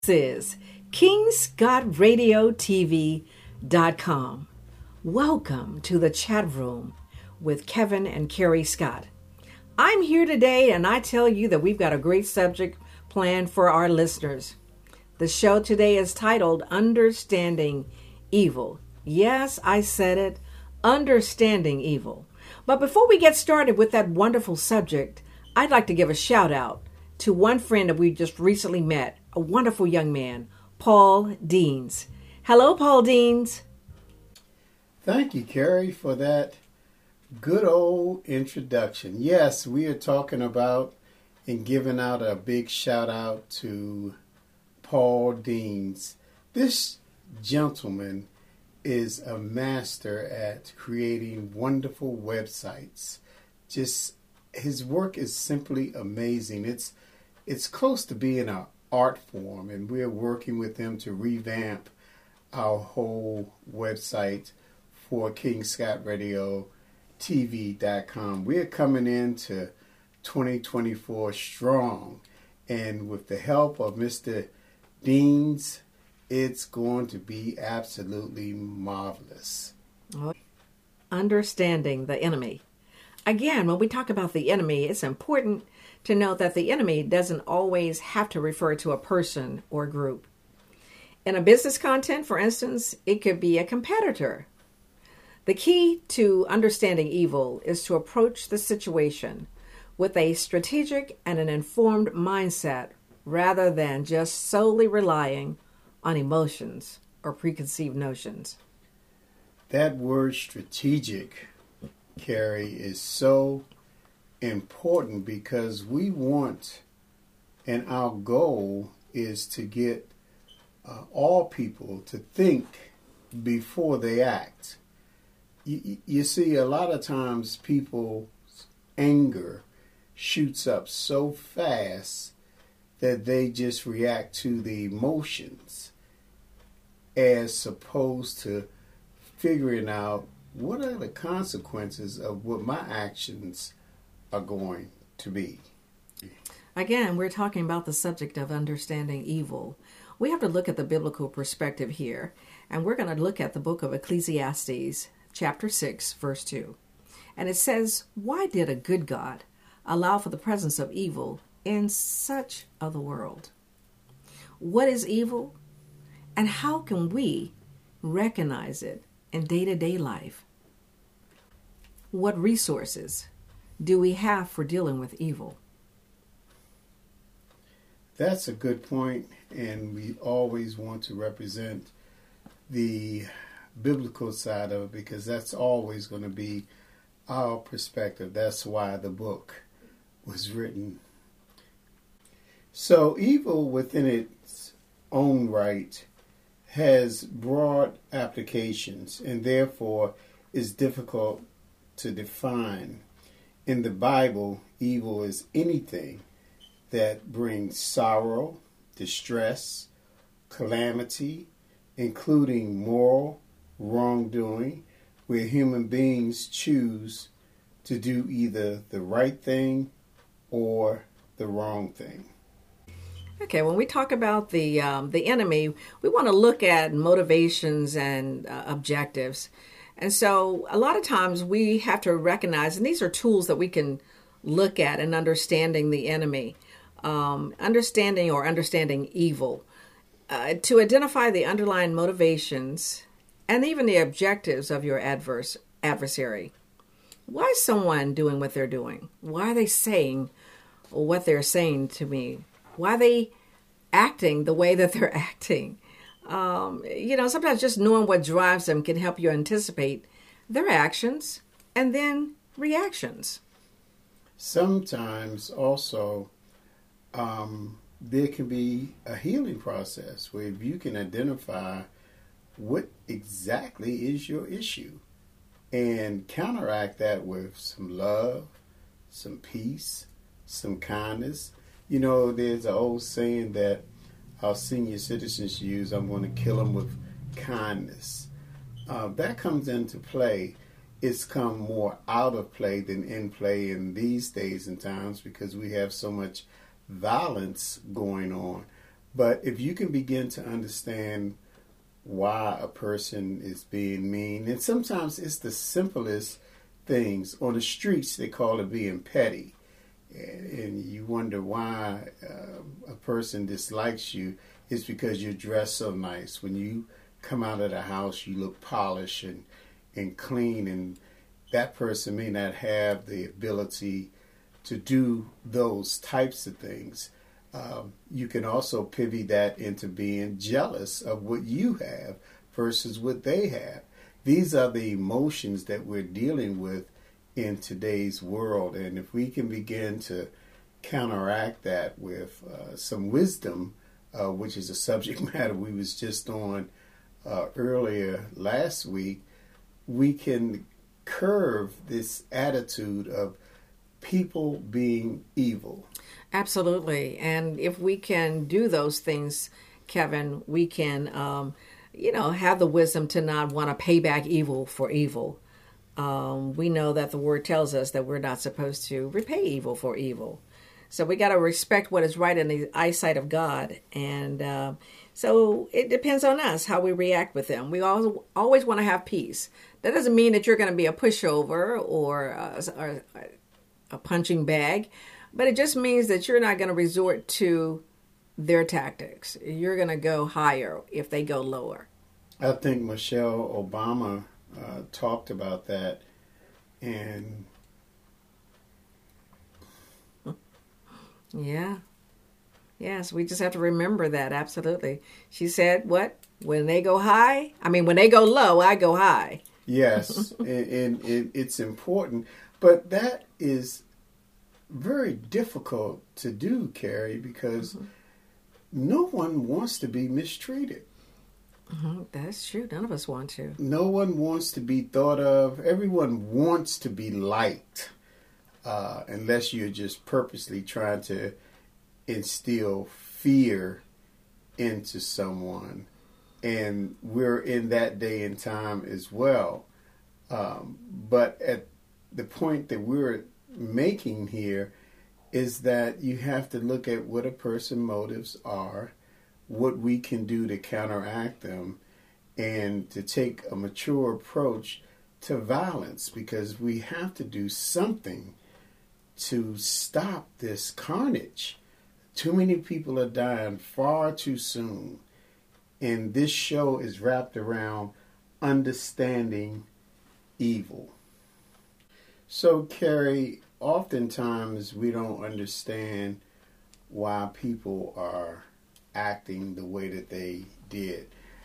This is KingScottRadioTV.com. Welcome to the chat room with Kevin and Carrie Scott. I'm here today and I tell you that we've got a great subject planned for our listeners. The show today is titled Understanding Evil. Yes, I said it, Understanding Evil. But before we get started with that wonderful subject, I'd like to give a shout out to one friend that we just recently met, a wonderful young man, Paul Deans. Hello, Paul Deans. Thank you, Carrie, for that good old introduction. Yes, we are talking about and giving out a big shout out to Paul Deans. This gentleman is a master at creating wonderful websites. Just his work is simply amazing. It's close to being an art form, and we're working with him to revamp our whole website for KingScottRadioTV.com. We're coming into 2024 strong, and with the help of Mr. Deans, it's going to be absolutely marvelous. Understanding the enemy. Again, when we talk about the enemy, it's important to note that the enemy doesn't always have to refer to a person or group. In a business content, for instance, it could be a competitor. The key to understanding evil is to approach the situation with a strategic and an informed mindset rather than just solely relying on emotions or preconceived notions. That word strategic, Carrie, is so important because we want, and our goal is to get all people to think before they act. You see, a lot of times people's anger shoots up so fast that they just react to the emotions as opposed to figuring out what are the consequences of what my actions are going to be. Again, we're talking about the subject of understanding evil. We have to look at the biblical perspective here, and we're going to look at the book of Ecclesiastes, chapter 6, verse 2. And it says, "Why did a good God allow for the presence of evil in such of the world?" What is evil, and how can we recognize it in day-to-day life? What resources do we have for dealing with evil? That's a good point, and we always want to represent the biblical side of it because that's always going to be our perspective. That's why the book was written. So evil within its own right has broad applications and therefore is difficult to define. In the Bible, evil is anything that brings sorrow, distress, calamity, including moral wrongdoing, where human beings choose to do either the right thing or the wrong thing. Okay, when we talk about the enemy, we want to look at motivations and objectives. And so a lot of times we have to recognize, and these are tools that we can look at in understanding the enemy, understanding evil, to identify the underlying motivations and even the objectives of your adversary. Why is someone doing what they're doing? Why are they saying what they're saying to me? Why are they acting the way that they're acting? Sometimes just knowing what drives them can help you anticipate their actions and then reactions. Sometimes also there can be a healing process where you can identify what exactly is your issue and counteract that with some love, some peace, some kindness. You know, there's an old saying that our senior citizens use, "I'm going to kill them with kindness." That comes into play. It's come more out of play than in play in these days and times because we have so much violence going on. But if you can begin to understand why a person is being mean, and sometimes it's the simplest things. On the streets, they call it being petty. And you wonder why a person dislikes you. It's because you're dressed so nice. When you come out of the house, you look polished and clean, and that person may not have the ability to do those types of things. You can also pivot that into being jealous of what you have versus what they have. These are the emotions that we're dealing with in today's world, and if we can begin to counteract that with some wisdom, which is a subject matter we was just on earlier last week, we can curve this attitude of people being evil. Absolutely. And if we can do those things, Kevin, we can, have the wisdom to not want to pay back evil for evil. We know that the word tells us that we're not supposed to repay evil for evil. So we got to respect what is right in the eyesight of God. And so it depends on us how we react with them. We always want to have peace. That doesn't mean that you're going to be a pushover or a punching bag, but it just means that you're not going to resort to their tactics. You're going to go higher if they go lower. I think Michelle Obama talked about that, and yes, we just have to remember that. Absolutely. She said, what? When they go low, I go high. Yes, and it's important, but that is very difficult to do, Carrie, because no one wants to be mistreated. That's true. None of us want to. No one wants to be thought of. Everyone wants to be liked, unless you're just purposely trying to instill fear into someone. And we're in that day and time as well. But at the point that we're making here is that you have to look at what a person's motives are, what we can do to counteract them, and to take a mature approach to violence, because we have to do something to stop this carnage. Too many people are dying far too soon, and this show is wrapped around understanding evil. So, Carrie, oftentimes we don't understand why people are acting the way that they did.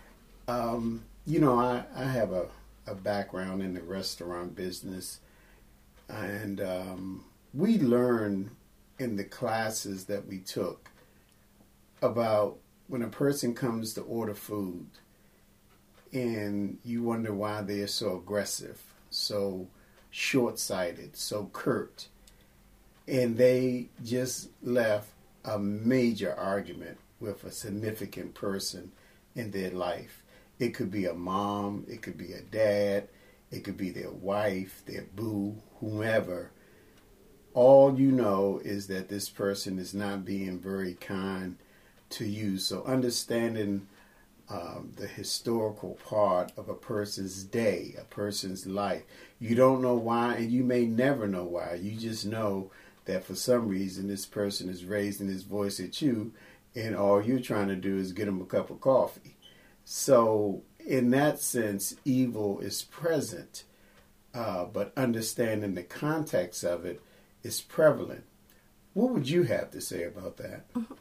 I have a background in the restaurant business, and we learned in the classes that we took about when a person comes to order food and you wonder why they are so aggressive, so short-sighted, so curt, and they just left a major argument with a significant person in their life. It could be a mom, it could be a dad, it could be their wife, their boo, whomever. All you know is that this person is not being very kind to you. So understanding the historical part of a person's day, a person's life. You don't know why, and you may never know why. You just know that for some reason this person is raising his voice at you, and all you're trying to do is get him a cup of coffee. So in that sense, evil is present, but understanding the context of it is prevalent. What would you have to say about that?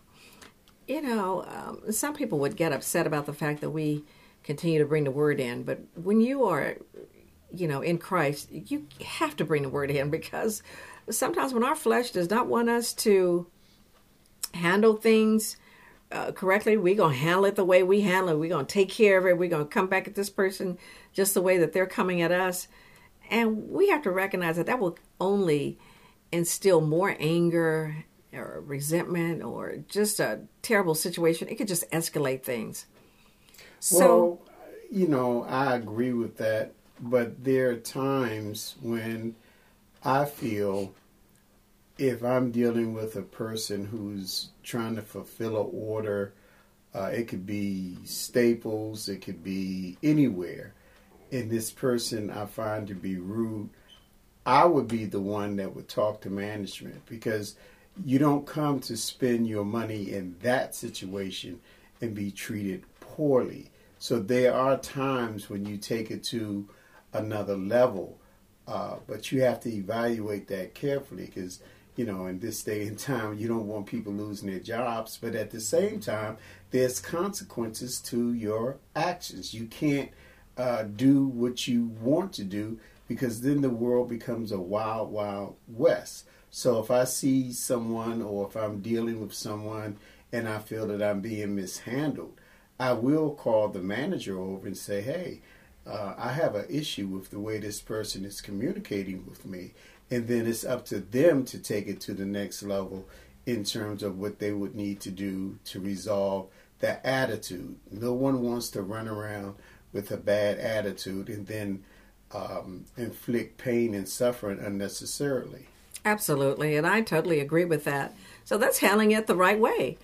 Some people would get upset about the fact that we continue to bring the word in, but when you are, in Christ, you have to bring the word in, because sometimes when our flesh does not want us to handle things correctly, we're going to handle it the way we handle it. We're going to take care of it. We're going to come back at this person just the way that they're coming at us. And we have to recognize that will only instill more anger or resentment or just a terrible situation. It could just escalate things. Well, I agree with that, but there are times when I feel if I'm dealing with a person who's trying to fulfill an order It could be Staples. It could be anywhere. And this person I find to be rude, I would be the one that would talk to management, because you don't come to spend your money in that situation and be treated poorly. So there are times when you take it to another level, but you have to evaluate that carefully, because, in this day and time, you don't want people losing their jobs. But at the same time, there's consequences to your actions. You can't do what you want to do, because then the world becomes a wild, wild west. So if I see someone, or if I'm dealing with someone and I feel that I'm being mishandled, I will call the manager over and say, hey, I have an issue with the way this person is communicating with me. And then it's up to them to take it to the next level in terms of what they would need to do to resolve that attitude. No one wants to run around with a bad attitude and then inflict pain and suffering unnecessarily. Absolutely, and I totally agree with that. So that's handling it the right way.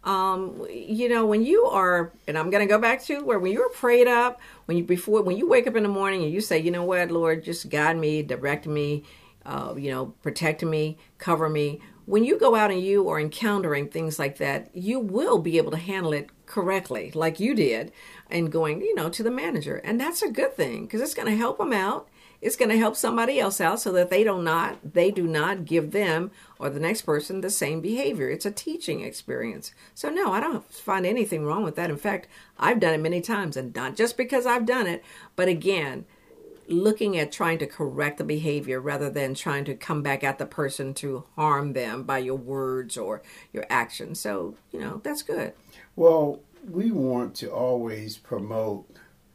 When you are, and I'm going to go back to where when you're prayed up, when you wake up in the morning and you say, you know what, Lord, just guide me, direct me, protect me, cover me. When you go out and you are encountering things like that, you will be able to handle it correctly, like you did, and going, to the manager. And that's a good thing, because it's going to help them out. It's going to help somebody else out, so that they do not give them or the next person the same behavior. It's a teaching experience. So no, I don't find anything wrong with that. In fact, I've done it many times, and not just because I've done it, but again, looking at trying to correct the behavior rather than trying to come back at the person to harm them by your words or your actions. So, that's good. Well, we want to always promote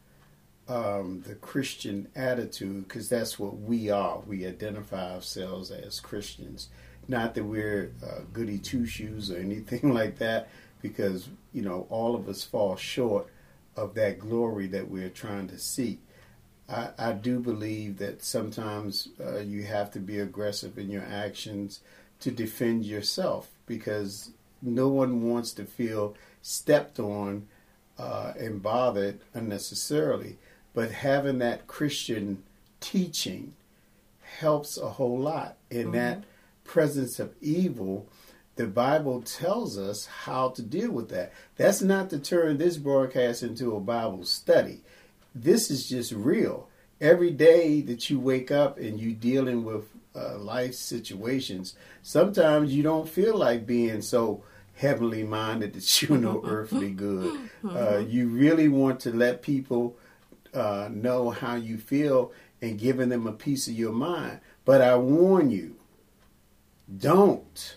the Christian attitude, because that's what we are. We identify ourselves as Christians. Not that we're goody two-shoes or anything like that, because, all of us fall short of that glory that we're trying to seek. I do believe that sometimes you have to be aggressive in your actions to defend yourself, because no one wants to feel stepped on and bothered unnecessarily. But having that Christian teaching helps a whole lot. In that presence of evil, the Bible tells us how to deal with that. That's not to turn this broadcast into a Bible study. This is just real. Every day that you wake up and you're dealing with life situations, sometimes you don't feel like being so heavenly minded that you know earthly good. You really want to let people know how you feel and giving them a piece of your mind. But I warn you, don't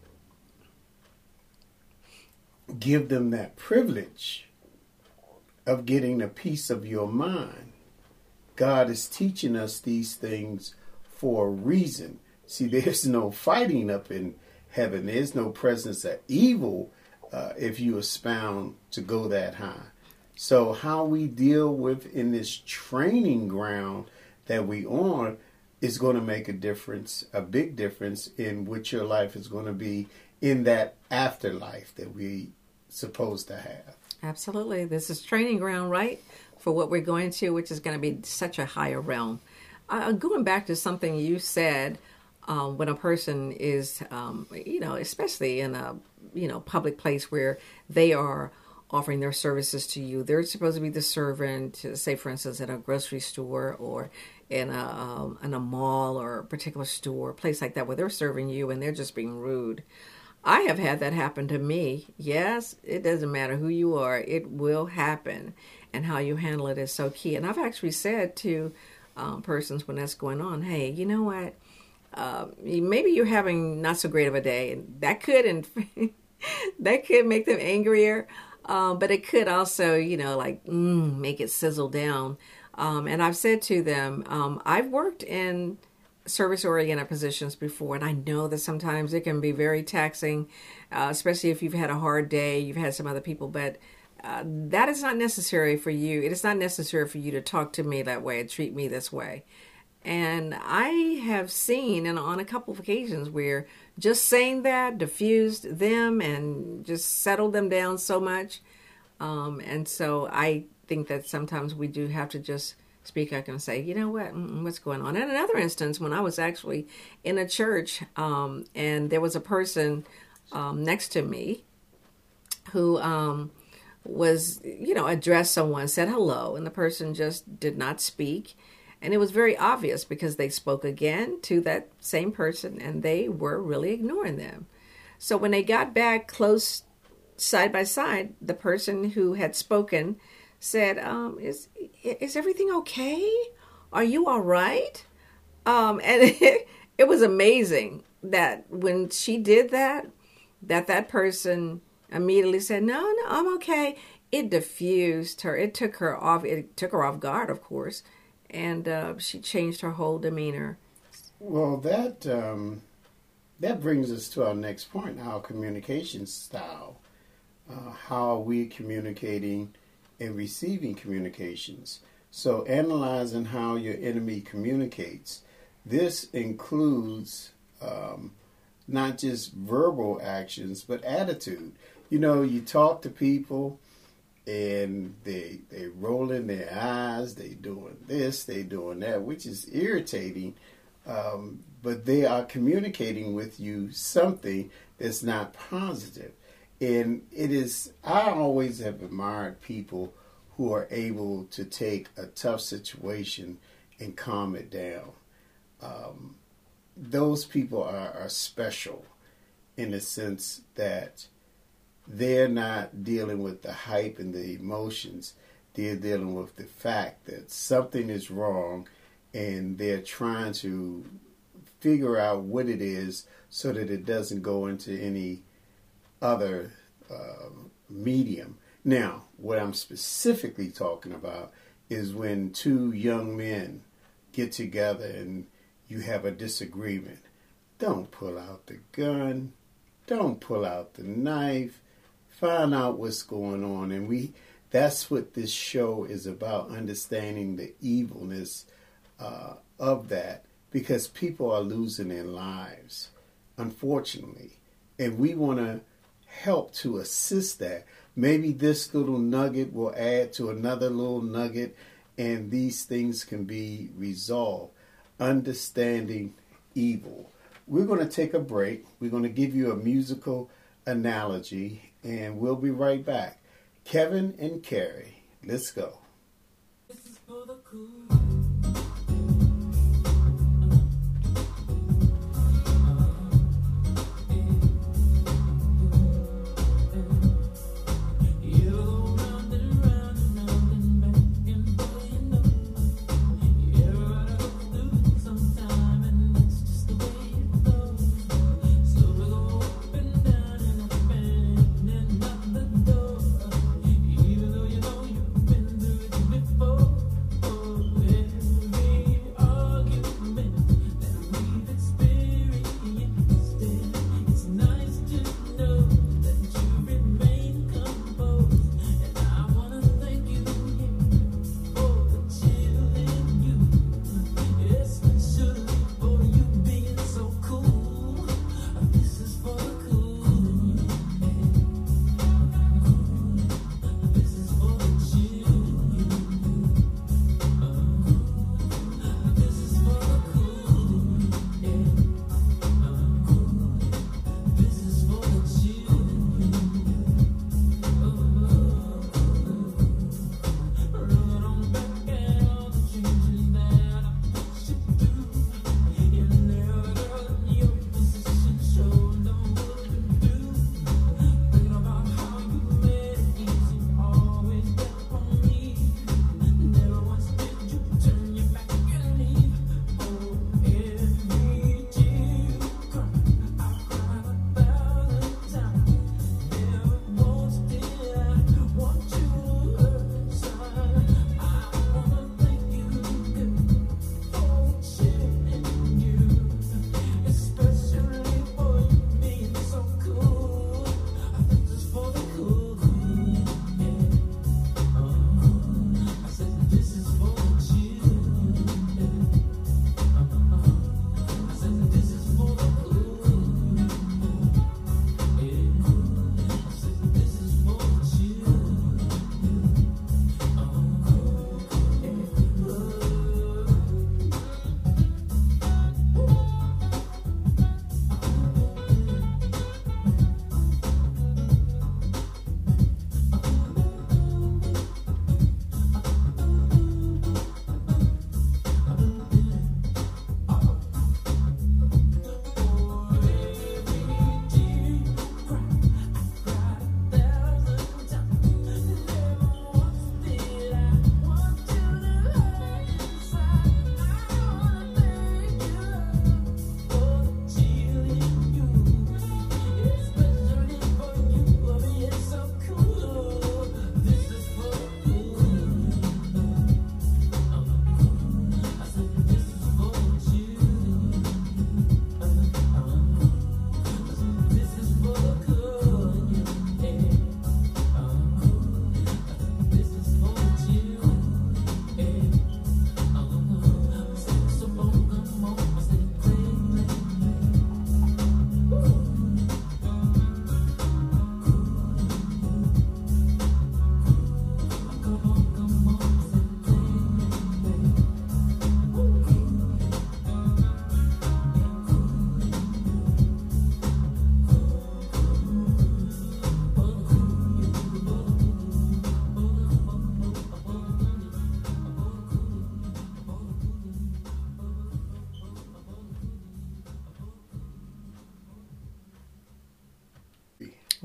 give them that privilege of getting a piece of your mind. God is teaching us these things for a reason. See, there's no fighting up in heaven. There's no presence of evil if you expound to go that high. So how we deal with in this training ground that we on is going to make a difference, a big difference in what your life is going to be in that afterlife that we supposed to have. Absolutely. This is training ground, right? For what we're going to, which is going to be such a higher realm. Going back to something you said, when a person is, especially in a, public place where they are offering their services to you, they're supposed to be the servant, say, for instance, in a grocery store or in a mall or a particular store, a place like that, where they're serving you and they're just being rude. I have had that happen to me. Yes, it doesn't matter who you are. It will happen. And how you handle it is so key. And I've actually said to persons when that's going on, hey, you know what? Maybe you're having not so great of a day. And that could that could make them angrier. But it could also, make it sizzle down. And I've said to them, I've worked in service-oriented positions before, and I know that sometimes it can be very taxing, especially if you've had a hard day, you've had some other people, but that is not necessary for you. It is not necessary for you to talk to me that way and treat me this way. And I have seen, and on a couple of occasions, where just saying that diffused them and just settled them down so much. And so I think that sometimes we do have to just speak up and say, you know what, what's going on? And another instance, when I was actually in a church, and there was a person next to me who was, addressed someone, said hello, and the person just did not speak. And it was very obvious because they spoke again to that same person and they were really ignoring them. So when they got back close side by side, the person who had spoken said, is everything okay? Are you all right? And it was amazing that when she did that person immediately said, no, I'm okay. It diffused her. It took her off guard, of course. And she changed her whole demeanor. Well, that brings us to our next point, our communication style. How are we communicating and receiving communications? So analyzing how your enemy communicates. This includes not just verbal actions, but attitude. You talk to people and they rolling their eyes, they doing this, they doing that, which is irritating. But they are communicating with you something that's not positive. And I always have admired people who are able to take a tough situation and calm it down. Those people are special in the sense that they're not dealing with the hype and the emotions. They're dealing with the fact that something is wrong and they're trying to figure out what it is so that it doesn't go into any other medium. Now, what I'm specifically talking about is when two young men get together and you have a disagreement. Don't pull out the gun. Don't pull out the knife. Find out what's going on. And that's what this show is about, understanding the evilness of that, because people are losing their lives, unfortunately. And we want to help to assist that. Maybe this little nugget will add to another little nugget, and these things can be resolved. Understanding evil. We're going to take a break. We're going to give you a musical analogy, and we'll be right back. Kevin and Carrie, let's go. This is for the cool.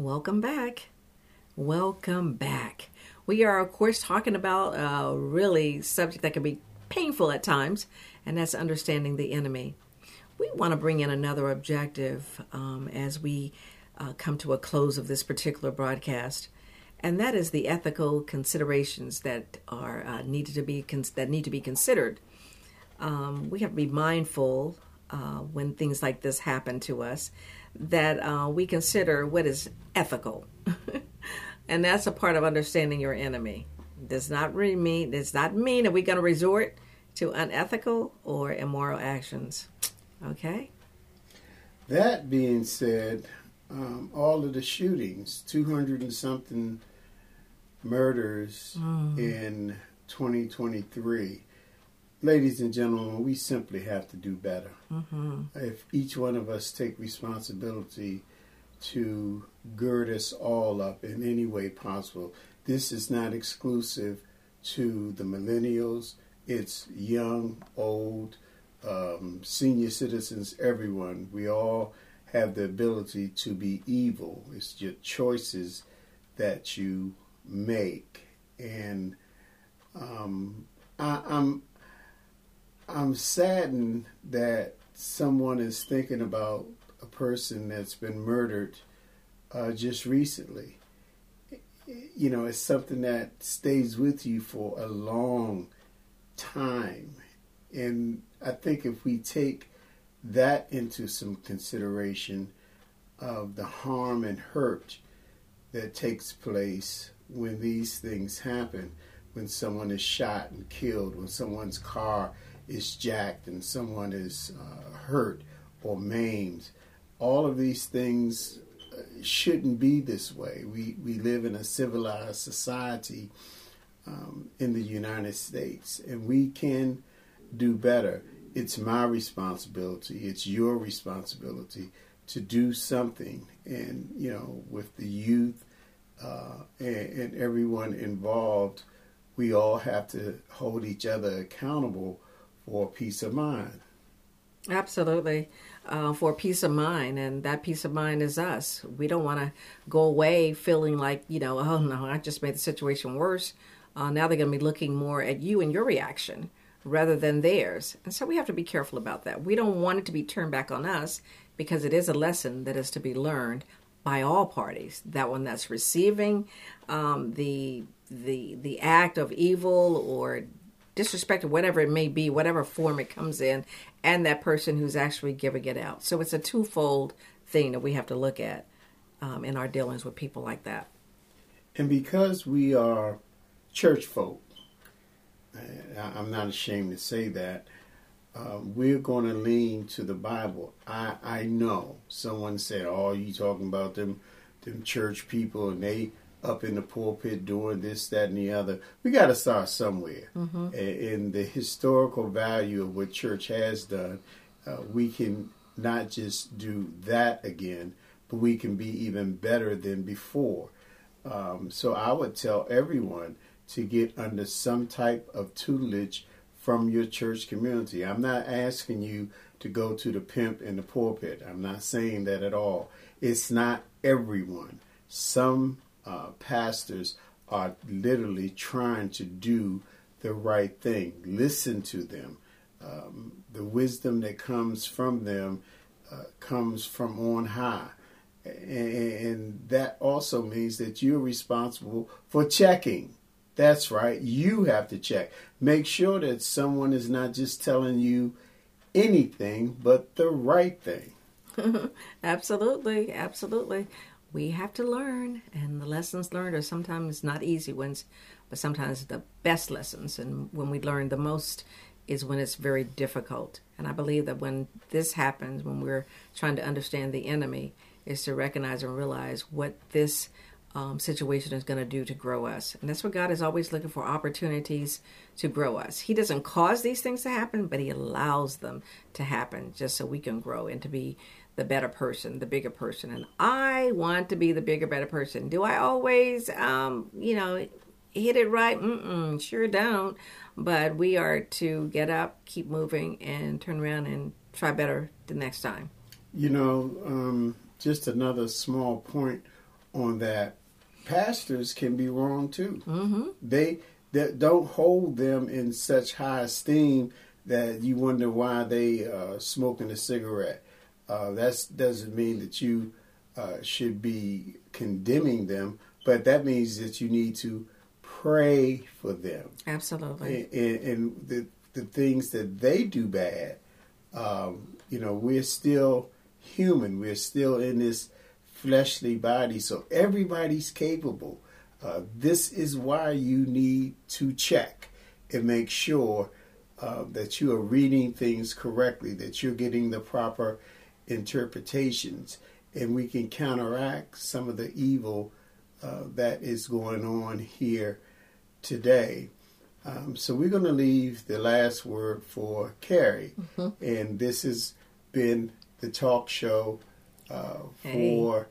Welcome back. Welcome back. We are, of course, talking about a really subject that can be painful at times, and that's understanding the enemy. We want to bring in another objective as we come to a close of this particular broadcast, and that is the ethical considerations that are need to be considered. We have to be mindful when things like this happen to us, that we consider what is ethical. And that's a part of understanding your enemy. Does not mean that we're going to resort to unethical or immoral actions. Okay? That being said, all of the shootings, 200 and something murders in 2023, ladies and gentlemen, we simply have to do better. If each one of us take responsibility to gird us all up in any way possible. This is not exclusive to the millennials. It's young, old, senior citizens, everyone. We all have the ability to be evil. It's your choices that you make. And I'm saddened that someone is thinking about a person that's been murdered just recently. You know, it's something that stays with you for a long time. And I think if we take that into some consideration of the harm and hurt that takes place when these things happen, when someone is shot and killed, when someone's car is jacked and someone is hurt or maimed, all of these things shouldn't be this way. We live in a civilized society in the United States, and we can do better. It's my responsibility. It's your responsibility to do something. And, you know, with the youth and everyone involved, we all have to hold each other accountable for peace of mind. Absolutely. For peace of mind, and that peace of mind is us. We don't want to go away feeling like, oh no, I just made the situation worse. Now they're going to be looking more at you and your reaction rather than theirs. And so we have to be careful about that. We don't want it to be turned back on us, because it is a lesson that is to be learned by all parties. That one that's receiving the act of evil or disrespect, or whatever it may be, whatever form it comes in, and that person who's actually giving it out. So it's a twofold thing that we have to look at in our dealings with people like that. And because we are church folk, I'm not ashamed to say that, we're going to lean to the Bible. I know someone said, "Oh, you talking about them church people, and they up in the pulpit doing this, that, and the other." We got to start somewhere. And the historical value of what church has done, we can not just do that again, but we can be even better than before. So I would tell everyone to get under some type of tutelage from your church community. I'm not asking you to go to the pimp in the pulpit. I'm not saying that at all. It's not everyone. Some pastors are literally trying to do the right thing. Listen to them. The wisdom that comes from them comes from on high. And that also means that you're responsible for checking. That's right. You have to check. Make sure that someone is not just telling you anything, but the right thing. Absolutely. Absolutely. We have to learn, and the lessons learned are sometimes not easy ones, but sometimes the best lessons. And when we learn the most is when it's very difficult. And I believe that when this happens, when we're trying to understand the enemy, is to recognize and realize what this situation is going to do to grow us. And that's what God is always looking for, opportunities to grow us. He doesn't cause these things to happen, but he allows them to happen just so we can grow and to be the better person, the bigger person. And I want to be the bigger, better person. Do I always, hit it right? Sure don't. But we are to get up, keep moving, and turn around and try better the next time. Just another small point on that, pastors can be wrong too. Mm-hmm. They don't hold them in such high esteem that you wonder why they smoking a cigarette. That doesn't mean that you should be condemning them, but that means that you need to pray for them. Absolutely. And the things that they do bad, we're still human. We're still in this fleshly body, so everybody's capable. This is why you need to check and make sure that you are reading things correctly, that you're getting the proper interpretations, and we can counteract some of the evil that is going on here today. So we're going to leave the last word for Carrie, and this has been the talk show for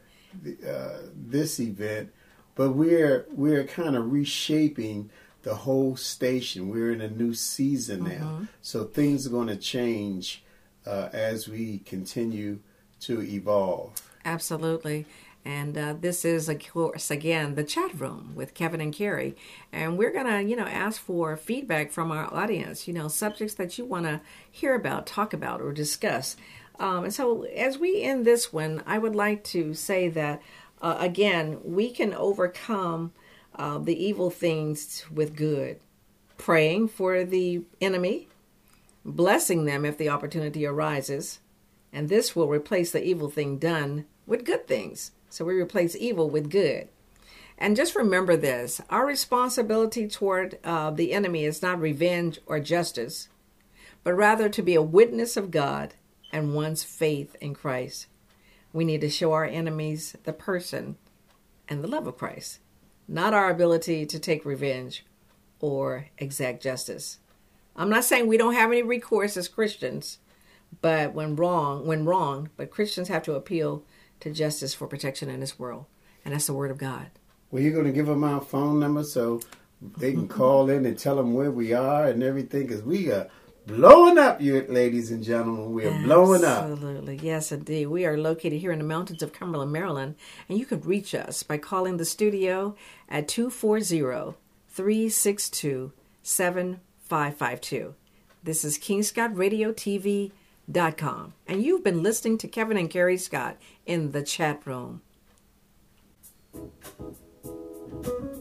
this event, but we're kind of reshaping the whole station. We're in a new season now, so things are going to change as we continue to evolve. Absolutely. And this is, of course, again, the chat room with Kevin and Carrie. And we're going to, ask for feedback from our audience, subjects that you want to hear about, talk about, or discuss. And so as we end this one, I would like to say that, again, we can overcome the evil things with good. Praying for the enemy, blessing them if the opportunity arises, and this will replace the evil thing done with good things. So we replace evil with good. And just remember this, our responsibility toward the enemy is not revenge or justice, but rather to be a witness of God and one's faith in Christ. We need to show our enemies the person and the love of Christ, not our ability to take revenge or exact justice. I'm not saying we don't have any recourse as Christians, but when wrong, but Christians have to appeal to justice for protection in this world. And that's the word of God. Well, you're going to give them our phone number so they can call in and tell them where we are and everything, because we are blowing up, you ladies and gentlemen. We are blowing up. Absolutely. Yes, indeed. We are located here in the mountains of Cumberland, Maryland, and you could reach us by calling the studio at 240-362-7552. This is KingScottRadioTV.com, and you've been listening to Kevin and Carrie Scott in the chat room.